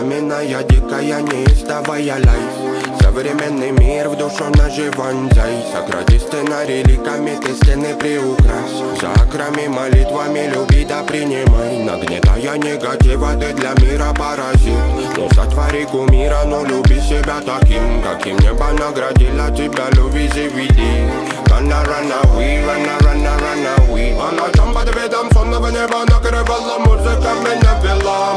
Пламенная, дикая, неистовая лайф. Современный мир в душу наживанзай. Сократи сценарий ликами, ты стены приукрась. За акрами, молитвами люби да принимай. Нагнетая негатива, ты для мира паразит. Ну сотвори кумира, но люби себя таким, каким небо наградило тебя, люби, заведи. Run away, run away. А ночам под видом сонного неба накрывала музыка меня вела.